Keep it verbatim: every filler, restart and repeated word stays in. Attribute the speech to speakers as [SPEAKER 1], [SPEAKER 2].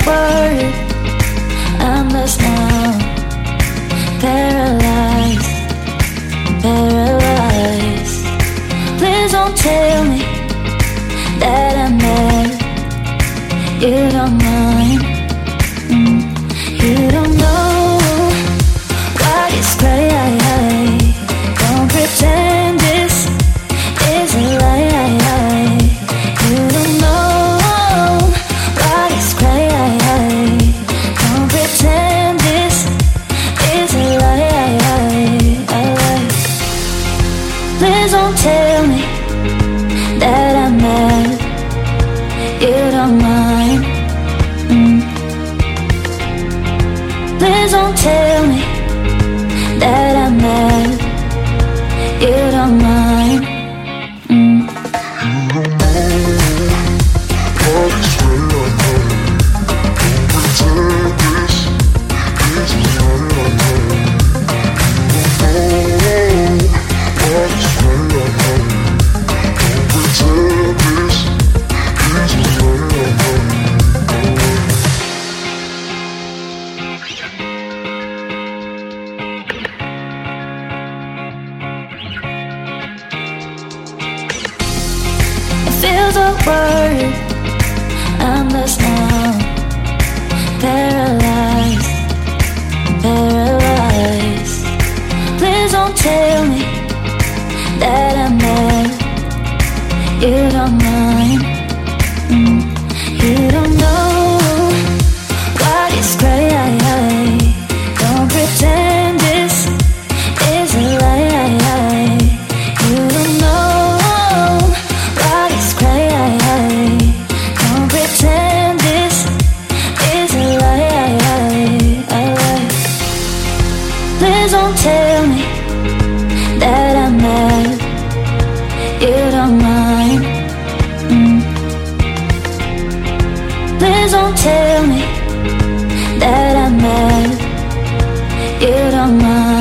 [SPEAKER 1] word. I'm lost now, paralyzed, paralyzed. Please don't tell me that I'm mad. You don't mind, mm. You don't know what is crazy. Don't pretend this is a lie. You don't know what is crazy. Don't pretend this is a lie. Please don't tell me that I'm mad. You don't mind, mm. Please don't tell me that I'm mad. You don't mind, mm.
[SPEAKER 2] You don't know what is real. Don't pretend this is real. You don't know what is real. Don't pretend this is real.
[SPEAKER 1] Feels awkward, I'm lost now, paralyzed, paralyzed. Please don't tell me that I'm mad. You don't mind, mm. You don't know what is crazy. Don't pretend this is a lie. You don't know what is crazy. Don't pretend this is a lie. Please don't tell me that I'm mad. You don't mind, mm. Please don't tell me that I'm mad. You don't mind.